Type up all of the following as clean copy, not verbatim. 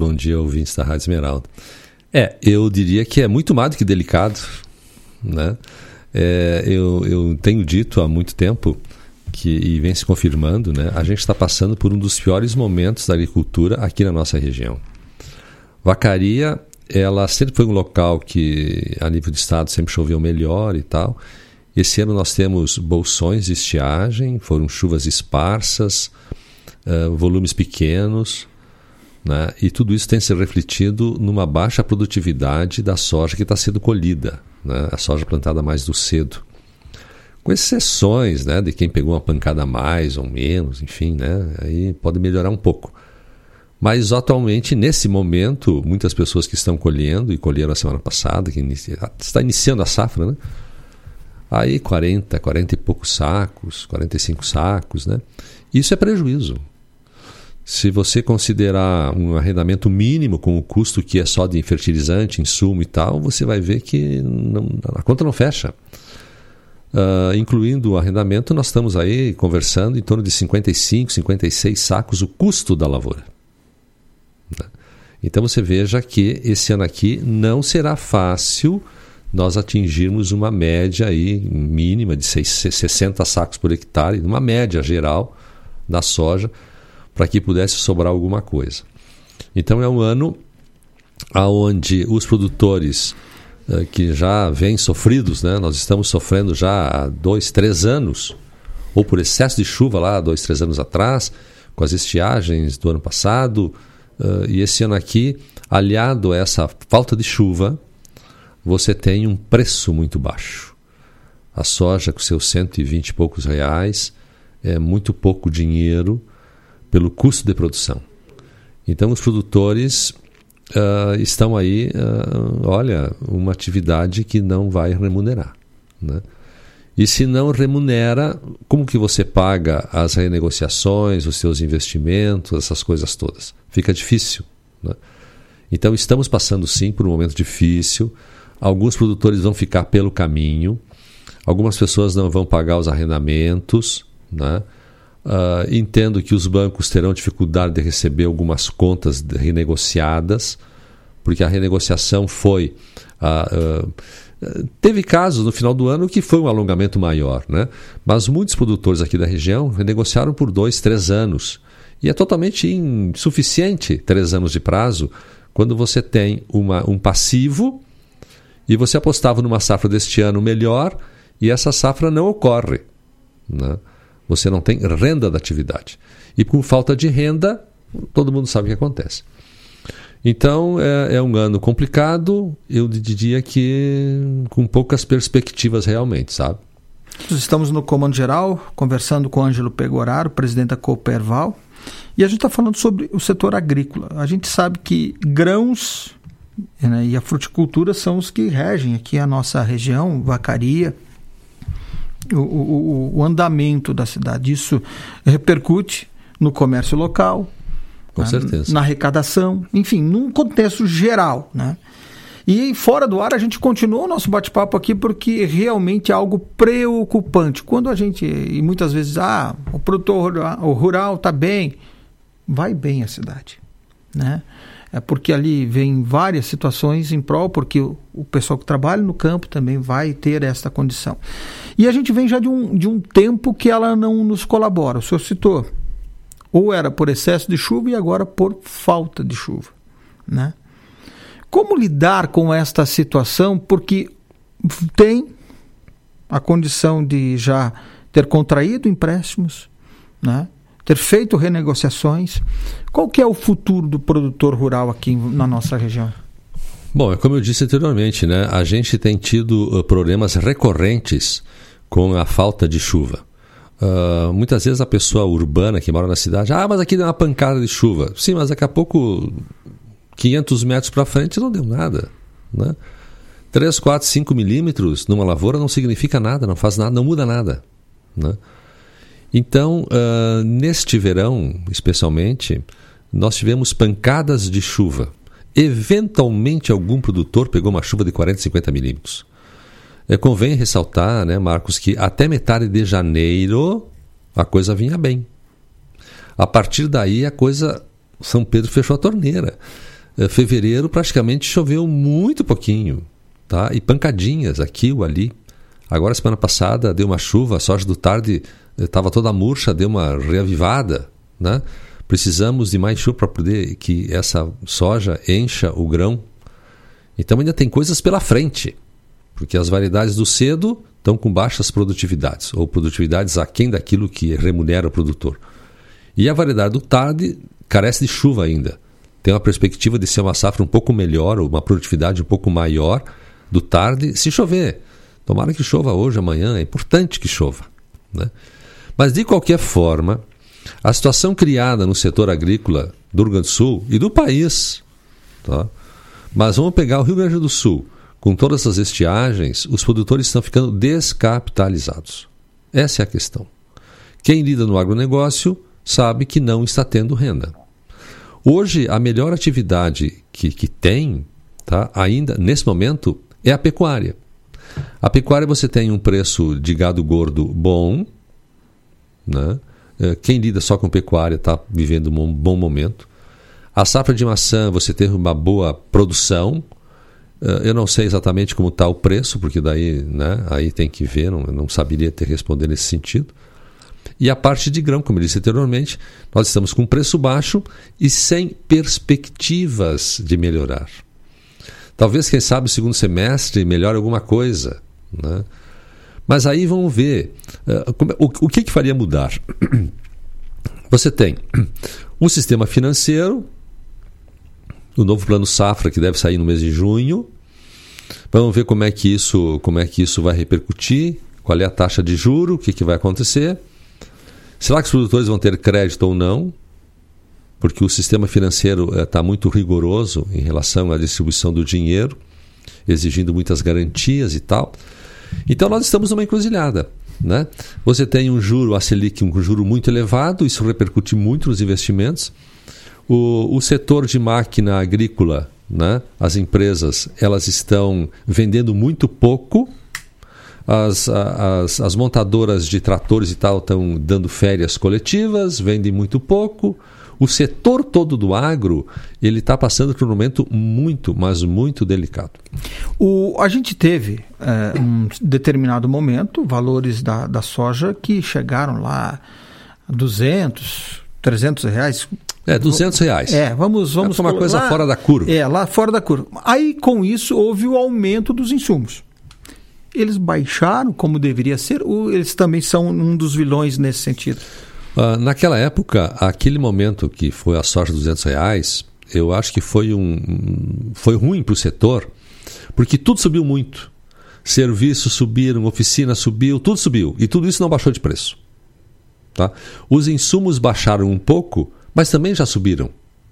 bom dia, ouvintes da Rádio Esmeralda. Eu diria que é muito mais do que delicado, né? Eu tenho dito há muito tempo e vem se confirmando, né? A gente está passando por um dos piores momentos da agricultura aqui na nossa região. Vacaria, ela sempre foi um local que, a nível de estado, sempre choveu melhor e tal. Esse ano nós temos bolsões de estiagem, foram chuvas esparsas, volumes pequenos, né? E tudo isso tem se refletido numa baixa produtividade da soja que está sendo colhida, né? A soja plantada mais do cedo. Com exceções, né, de quem pegou uma pancada a mais ou menos, enfim, né? Aí pode melhorar um pouco. Mas atualmente, nesse momento, muitas pessoas que estão colhendo, e colheram a semana passada, está iniciando a safra, né? Aí 40 e poucos sacos, 45 sacos, né? Isso é prejuízo. Se você considerar um arrendamento mínimo com o custo que é só de fertilizante, insumo e tal, você vai ver que a conta não fecha. Incluindo o arrendamento, nós estamos aí conversando em torno de 55, 56 sacos o custo da lavoura. Então você veja que esse ano aqui não será fácil nós atingirmos uma média aí mínima de 60 sacos por hectare, uma média geral da soja, para que pudesse sobrar alguma coisa. Então é um ano onde os produtores que já vêm sofridos, né? Nós estamos sofrendo já há 2, 3 anos, ou por excesso de chuva lá 2, 3 anos atrás, com as estiagens do ano passado, e esse ano aqui, aliado a essa falta de chuva, você tem um preço muito baixo. A soja com seus 120 e poucos reais é muito pouco dinheiro pelo custo de produção. Então os produtores estão aí, uma atividade que não vai remunerar, né? E se não remunera, como que você paga as renegociações, os seus investimentos, essas coisas todas? Fica difícil, né? Então estamos passando sim por um momento difícil. Alguns produtores vão ficar pelo caminho, algumas pessoas não vão pagar os arrendamentos, né? Entendo que os bancos terão dificuldade de receber algumas contas renegociadas, porque a renegociação foi... teve casos no final do ano que foi um alongamento maior, né? Mas muitos produtores aqui da região renegociaram por 2, 3 anos. E é totalmente insuficiente 3 anos de prazo quando você tem um passivo e você apostava numa safra deste ano melhor e essa safra não ocorre, né? Você não tem renda da atividade. E com falta de renda, todo mundo sabe o que acontece. Então, é um ano complicado, eu diria que com poucas perspectivas realmente, sabe? Nós estamos no Comando Geral, conversando com o Ângelo Pegoraro, presidente da Cooperval, e a gente está falando sobre o setor agrícola. A gente sabe que grãos, né, e a fruticultura são os que regem aqui a nossa região, Vacaria, o andamento da cidade. Isso repercute no comércio local, com certeza, na arrecadação, enfim, num contexto geral, né? E fora do ar a gente continua o nosso bate-papo aqui porque realmente é algo preocupante. Quando a gente, e muitas vezes, o produtor rural está bem, vai bem a cidade, né? É porque ali vem várias situações em prol, porque o pessoal que trabalha no campo também vai ter esta condição. E a gente vem já de um tempo que ela não nos colabora. O senhor citou, ou era por excesso de chuva e agora por falta de chuva, né? Como lidar com esta situação? Porque tem a condição de já ter contraído empréstimos, né? Ter feito renegociações. Qual que é o futuro do produtor rural aqui na nossa região? Bom, como eu disse anteriormente, né? A gente tem tido problemas recorrentes com a falta de chuva. Muitas vezes a pessoa urbana que mora na cidade, mas aqui deu uma pancada de chuva. Sim, mas daqui a pouco, 500 metros para frente, não deu nada, né? 3, 4, 5 milímetros numa lavoura não significa nada, não faz nada, não muda nada, né? Então, neste verão, especialmente, nós tivemos pancadas de chuva. Eventualmente, algum produtor pegou uma chuva de 40, 50 milímetros. Convém ressaltar, né, Marcos, que até metade de janeiro a coisa vinha bem. A partir daí, a coisa, São Pedro fechou a torneira. fevereiro praticamente choveu muito pouquinho, tá? E pancadinhas aqui ou ali. Agora, semana passada, deu uma chuva, a soja do tarde estava toda murcha, deu uma reavivada, né? Precisamos de mais chuva para poder que essa soja encha o grão. Então ainda tem coisas pela frente, porque as variedades do cedo estão com baixas produtividades, ou produtividades aquém daquilo que remunera o produtor. E a variedade do tarde carece de chuva ainda. Tem uma perspectiva de ser uma safra um pouco melhor, ou uma produtividade um pouco maior do tarde, se chover. Tomara que chova hoje, amanhã, é importante que chova, né? Mas, de qualquer forma, a situação criada no setor agrícola do Rio Grande do Sul e do país, tá? Mas vamos pegar o Rio Grande do Sul, com todas essas estiagens, os produtores estão ficando descapitalizados. Essa é a questão. Quem lida no agronegócio sabe que não está tendo renda. Hoje, a melhor atividade que tem, tá, ainda nesse momento, é a pecuária. A pecuária, você tem um preço de gado gordo bom, né? Quem lida só com pecuária está vivendo um bom momento. A safra de maçã, você teve uma boa produção. Eu não sei exatamente como está o preço, porque daí, né, aí tem que ver, não saberia te responder nesse sentido. E a parte de grão, como eu disse anteriormente, nós estamos com preço baixo e sem perspectivas de melhorar. Talvez, quem sabe, o segundo semestre melhore alguma coisa, né? Mas aí vamos ver o que faria mudar. Você tem o sistema financeiro, o novo plano safra que deve sair no mês de junho. Vamos ver como é que isso vai repercutir, qual é a taxa de juro, o que vai acontecer. Será que os produtores vão ter crédito ou não? Porque o sistema financeiro está muito rigoroso em relação à distribuição do dinheiro, exigindo muitas garantias e tal. Então nós estamos numa encruzilhada, né? Você tem um juro, a Selic, um juro muito elevado, isso repercute muito nos investimentos. O setor de máquina agrícola, né? As empresas, elas estão vendendo muito pouco. As montadoras de tratores e tal estão dando férias coletivas, vendem muito pouco. O setor todo do agro, ele está passando por um momento muito, mas muito delicado. A gente teve, um determinado momento, valores da soja que chegaram lá a 200, 300 reais. R$200. Vamos uma coisa lá, fora da curva. Lá fora da curva. Aí, com isso, houve o aumento dos insumos. Eles baixaram como deveria ser, ou eles também são um dos vilões nesse sentido? Naquela época, aquele momento que foi a soja de R$200, eu acho que foi ruim para o setor, porque tudo subiu muito. Serviços subiram, oficina subiu, tudo subiu. E tudo isso não baixou de preço. Tá? Os insumos baixaram um pouco, mas também já subiram.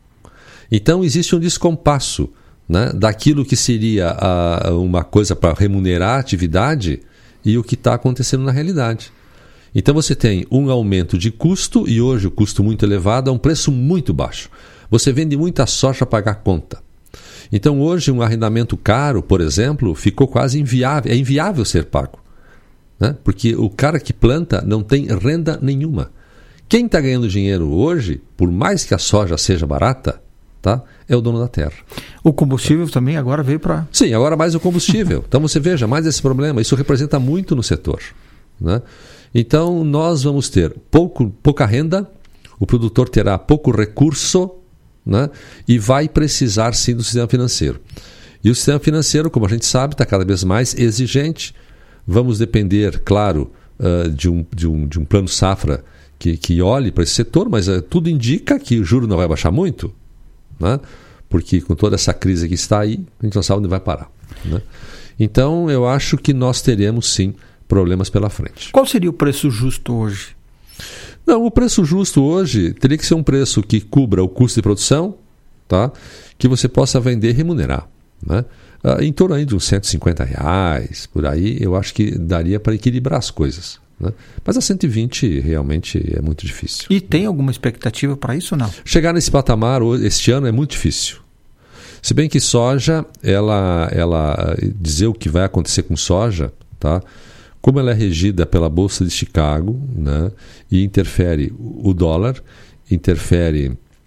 Então existe um descompasso, né, daquilo que seria uma coisa para remunerar a atividade e o que está acontecendo na realidade. Então você tem um aumento de custo, e hoje o custo muito elevado é um preço muito baixo. Você vende muita soja para pagar conta. Então hoje um arrendamento caro, por exemplo, ficou quase inviável. É inviável ser pago, né? Porque o cara que planta não tem renda nenhuma. Quem está ganhando dinheiro hoje, por mais que a soja seja barata, tá, é o dono da terra. O combustível também agora veio para... Sim, agora mais o combustível. Então você veja, mais esse problema. Isso representa muito no setor, né? Então nós vamos ter pouca renda, o produtor terá pouco recurso, né? E vai precisar sim do sistema financeiro. E o sistema financeiro, como a gente sabe, está cada vez mais exigente. Vamos depender, claro, de um plano safra que olhe para esse setor, mas tudo indica que o juro não vai baixar muito, né? Porque com toda essa crise que está aí, a gente não sabe onde vai parar, né? Então eu acho que nós teremos sim problemas pela frente. Qual seria o preço justo hoje? Não, o preço justo hoje teria que ser um preço que cubra o custo de produção, tá? Que você possa vender e remunerar, né? Em torno aí de uns R$150, por aí, eu acho que daria para equilibrar as coisas, né? Mas a 120 realmente é muito difícil. E tem alguma expectativa para isso ou não? Chegar nesse patamar este ano é muito difícil. Se bem que soja, ela dizer o que vai acontecer com soja, tá? Como ela é regida pela Bolsa de Chicago, né, e interfere o dólar, interfere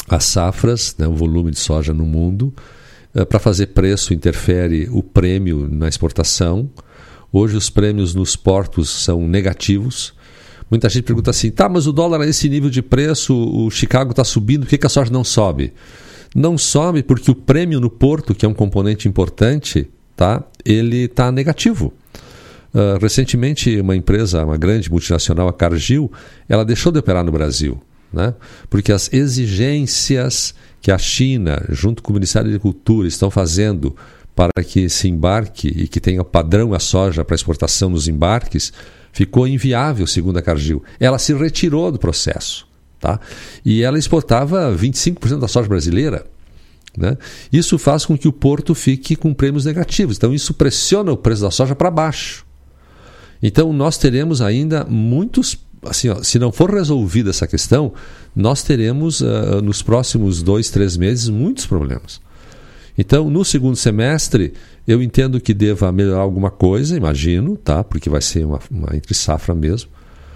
as safras, né, o volume de soja no mundo. Para fazer preço interfere o prêmio na exportação. Hoje os prêmios nos portos são negativos. Muita gente pergunta assim, tá, mas o dólar a esse nível de preço, o Chicago está subindo, por que a soja não sobe? Não sobe porque o prêmio no porto, que é um componente importante, tá, ele está negativo. Recentemente uma empresa, uma grande multinacional, a Cargill, ela deixou de operar no Brasil, né? Porque as exigências que a China, junto com o Ministério da Agricultura, estão fazendo para que se embarque e que tenha padrão a soja para exportação nos embarques, ficou inviável, segundo a Cargill. Ela se retirou do processo, tá? E ela exportava 25% da soja brasileira, né? Isso faz com que o porto fique com prêmios negativos. Então isso pressiona o preço da soja para baixo. Então nós teremos ainda muitos, assim, ó, se não for resolvida essa questão, nós teremos nos próximos 2-3 meses muitos problemas. Então no segundo semestre eu entendo que deva melhorar alguma coisa, imagino, tá? Porque vai ser uma entre safra mesmo.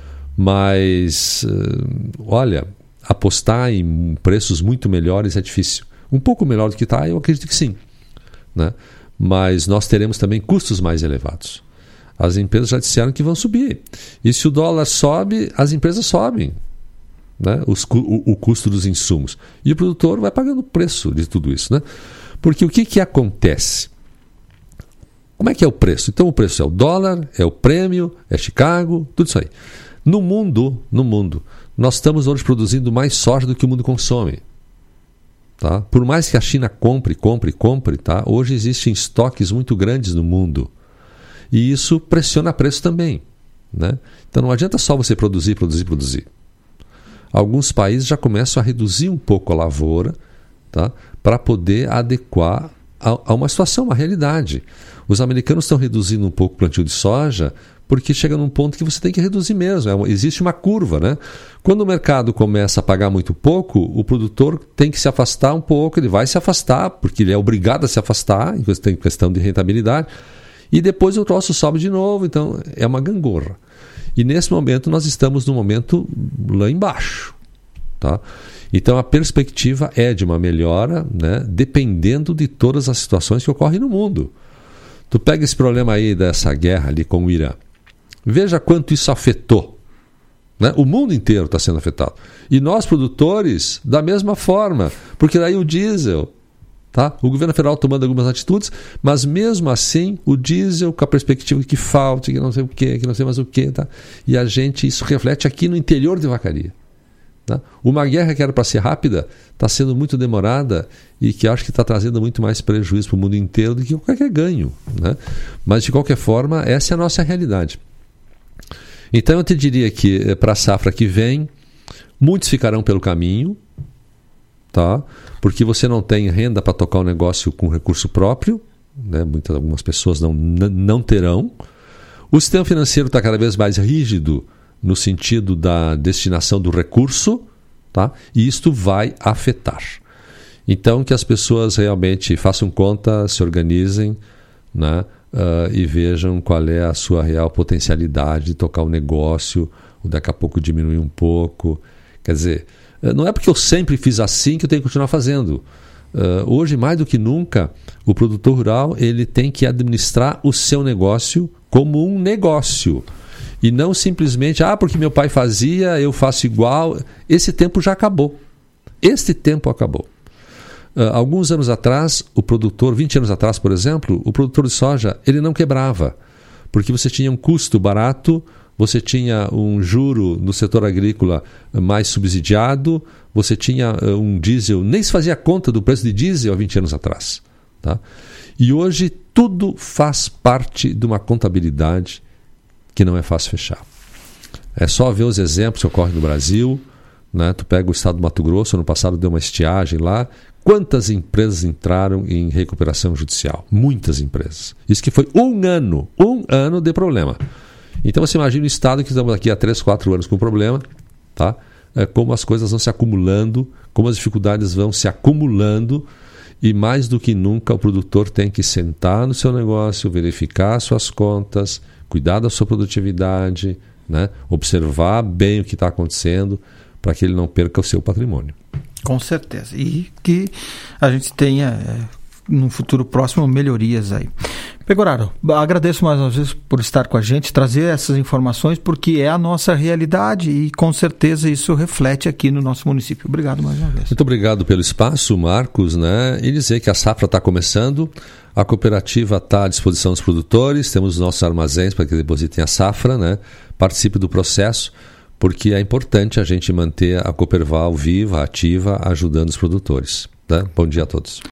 Mas olha, apostar em preços muito melhores é difícil. Um pouco melhor do que está, eu acredito que sim, né? Mas nós teremos também custos mais elevados. As empresas já disseram que vão subir. E se o dólar sobe, as empresas sobem, né? O custo dos insumos. E o produtor vai pagando o preço de tudo isso, né? Porque o que acontece? Como é que é o preço? Então o preço é o dólar, é o prêmio, é Chicago, tudo isso aí. No mundo, nós estamos hoje produzindo mais soja do que o mundo consome. Tá? Por mais que a China compre, tá? Hoje existem estoques muito grandes no mundo. E isso pressiona preço também, né? Então não adianta só você produzir. Alguns países já começam a reduzir um pouco a lavoura, tá? Para poder adequar a uma situação, uma realidade. Os americanos estão reduzindo um pouco o plantio de soja porque chega num ponto que você tem que reduzir mesmo. Existe uma curva, né? Quando o mercado começa a pagar muito pouco, o produtor tem que se afastar um pouco, ele vai se afastar, porque ele é obrigado a se afastar, em questão de rentabilidade, e depois o troço sobe de novo, então é uma gangorra. E nesse momento nós estamos num momento lá embaixo, tá? Então a perspectiva é de uma melhora, né, dependendo de todas as situações que ocorrem no mundo. Tu pega esse problema aí dessa guerra ali com o Irã. Veja quanto isso afetou, né? O mundo inteiro está sendo afetado. E nós, produtores, da mesma forma. Porque daí o diesel, tá? O governo federal tomando algumas atitudes, mas mesmo assim o diesel com a perspectiva que falte, que não sei o quê, que não sei mais o quê, tá? E a gente, isso reflete aqui no interior de Vacaria. Tá? Uma guerra que era para ser rápida está sendo muito demorada e que acho que está trazendo muito mais prejuízo para o mundo inteiro do que qualquer ganho, né? Mas de qualquer forma essa é a nossa realidade. Então eu te diria que para a safra que vem muitos ficarão pelo caminho, tá? Porque você não tem renda para tocar o negócio com recurso próprio, né? Algumas pessoas não terão. O sistema financeiro está cada vez mais rígido no sentido da destinação do recurso, tá? E isto vai afetar. Então, que as pessoas realmente façam conta, se organizem, né? E vejam qual é a sua real potencialidade de tocar o negócio, ou daqui a pouco diminuir um pouco. Quer dizer, não é porque eu sempre fiz assim que eu tenho que continuar fazendo. Hoje, mais do que nunca, o produtor rural ele tem que administrar o seu negócio como um negócio. E não simplesmente, porque meu pai fazia, eu faço igual. Esse tempo já acabou. Este tempo acabou. Alguns anos atrás, o produtor, 20 anos atrás, por exemplo, o produtor de soja, ele não quebrava. Porque você tinha um custo barato, você tinha um juro no setor agrícola mais subsidiado, você tinha um diesel, nem se fazia conta do preço de diesel há 20 anos atrás. Tá? E hoje tudo faz parte de uma contabilidade que não é fácil fechar. É só ver os exemplos que ocorrem no Brasil, né? Tu pega o estado do Mato Grosso, ano passado deu uma estiagem lá. Quantas empresas entraram em recuperação judicial? Muitas empresas. Isso que foi um ano de problema. Então você imagina o estado que estamos aqui há 3, 4 anos com problema, tá? Como as coisas vão se acumulando, como as dificuldades vão se acumulando, e mais do que nunca o produtor tem que sentar no seu negócio, verificar suas contas, cuidar da sua produtividade, né? Observar bem o que está acontecendo para que ele não perca o seu patrimônio. Com certeza. E que a gente tenha, no futuro próximo, melhorias aí. Pegoraro, agradeço mais uma vez por estar com a gente, trazer essas informações, porque é a nossa realidade e com certeza isso reflete aqui no nosso município. Obrigado mais uma vez. Muito obrigado pelo espaço, Marcos, né? E dizer que a safra está começando, a cooperativa está à disposição dos produtores, temos os nossos armazéns para que depositem a safra, né? Participe do processo, porque é importante a gente manter a Cooperval viva, ativa, ajudando os produtores. Né? Bom dia a todos.